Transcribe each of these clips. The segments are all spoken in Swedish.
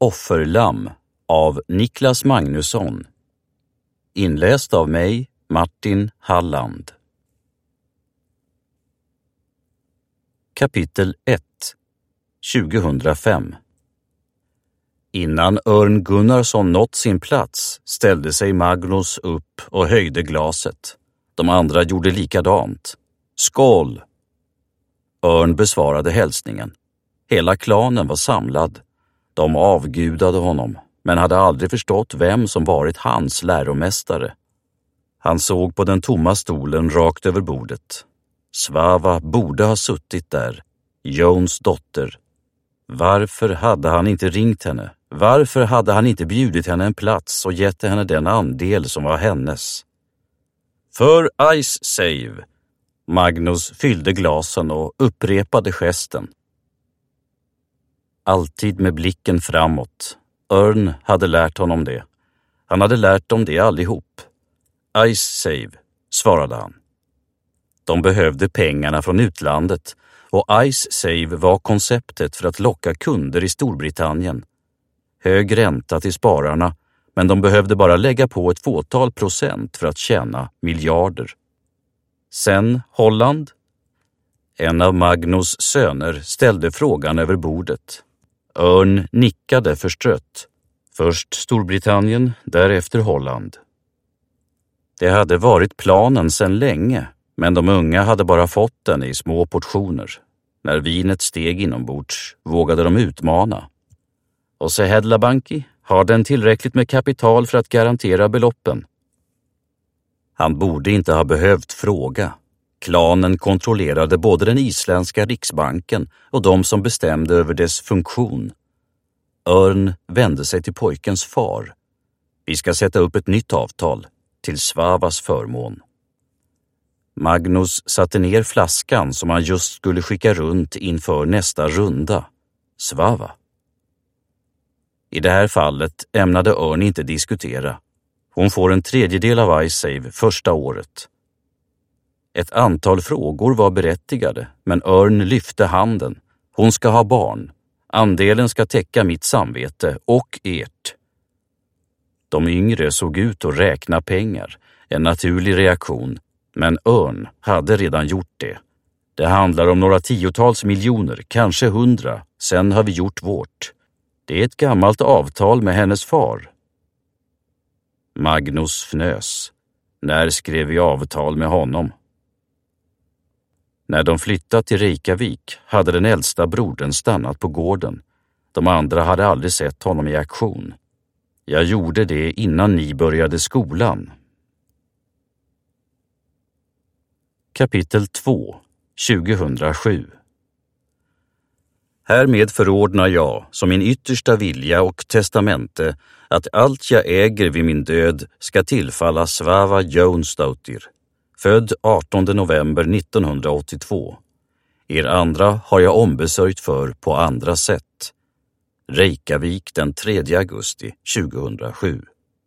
Offerlamm av Niklas Magnusson. Inläst av mig, Martin Halland. Kapitel 1. 2005. Innan Örn Gunnarsson nått sin plats ställde sig Magnus upp och höjde glaset. De andra gjorde likadant. Skål! Örn besvarade hälsningen. Hela klanen var samlad. De avgudade honom, men hade aldrig förstått vem som varit hans läromästare. Han såg på den tomma stolen rakt över bordet. Svava borde ha suttit där, Jones dotter. Varför hade han inte ringt henne? Varför hade han inte bjudit henne en plats och gett henne den andel som var hennes? För Ice Save. Magnus fyllde glasen och upprepade gesten. Alltid med blicken framåt. Örn hade lärt honom det. Han hade lärt dem det allihop. Ice Save, svarade han. De behövde pengarna från utlandet och Ice Save var konceptet för att locka kunder i Storbritannien. Hög ränta till spararna, men de behövde bara lägga på ett fåtal procent för att tjäna miljarder. Sen Holland. En av Magnus söner ställde frågan över bordet. Örn nickade förstrött. Först Storbritannien, därefter Holland. Det hade varit planen sedan länge, men de unga hade bara fått den i små portioner. När vinet steg inombords vågade de utmana. Och Sehedlabanki, har den tillräckligt med kapital för att garantera beloppen? Han borde inte ha behövt fråga. Klanen kontrollerade både den isländska riksbanken och de som bestämde över dess funktion. Örn vände sig till pojkens far. Vi ska sätta upp ett nytt avtal, till Svavas förmån. Magnus satte ner flaskan som han just skulle skicka runt inför nästa runda. Svava. I det här fallet ämnade Örn inte diskutera. Hon får en tredjedel av Ice Save första året. Ett antal frågor var berättigade, men Örn lyfte handen. Hon ska ha barn. Andelen ska täcka mitt samvete och ert. De yngre såg ut att räkna pengar, en naturlig reaktion, men Örn hade redan gjort det. Det handlar om några tiotals miljoner, kanske 100, sen har vi gjort vårt. Det är ett gammalt avtal med hennes far. Magnus fnös. När skrev vi avtal med honom? När de flyttat till Reykjavik hade den äldsta brodern stannat på gården. De andra hade aldrig sett honom i aktion. Jag gjorde det innan ni började skolan. Kapitel 2, 2007. Härmed förordnar jag som min yttersta vilja och testamente att allt jag äger vid min död ska tillfalla Svava Jonesdottir, född 18 november 1982. Er andra har jag ombesörjt för på andra sätt. Reykjavik den 3 augusti 2007.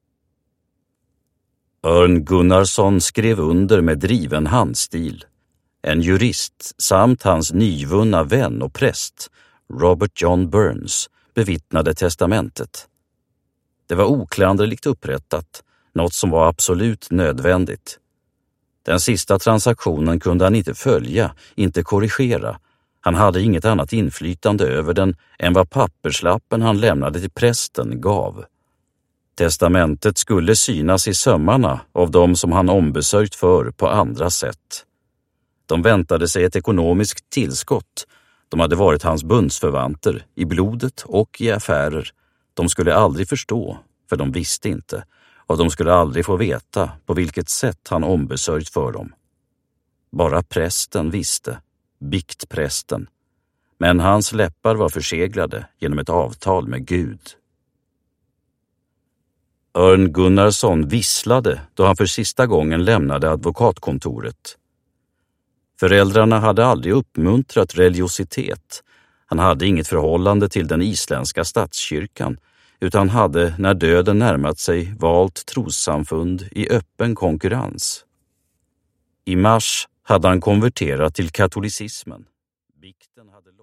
Örn Gunnarsson skrev under med driven handstil. En jurist samt hans nyvunna vän och präst, Robert John Burns, bevittnade testamentet. Det var oklanderligt upprättat, något som var absolut nödvändigt. Den sista transaktionen kunde han inte följa, inte korrigera. Han hade inget annat inflytande över den än vad papperslappen han lämnade till prästen gav. Testamentet skulle synas i sömmarna av dem som han ombesörjt för på andra sätt. De väntade sig ett ekonomiskt tillskott. De hade varit hans bundsförvanter i blodet och i affärer. De skulle aldrig förstå, för de visste inte, och de skulle aldrig få veta på vilket sätt han ombesörjt för dem. Bara prästen visste, biktprästen, men hans läppar var förseglade genom ett avtal med Gud. Örn Gunnarsson visslade då han för sista gången lämnade advokatkontoret. Föräldrarna hade aldrig uppmuntrat religiositet. Han hade inget förhållande till den isländska statskyrkan, utan hade när döden närmat sig valt trossamfund i öppen konkurrens. I mars hade han konverterat till katolicismen. Bikten hade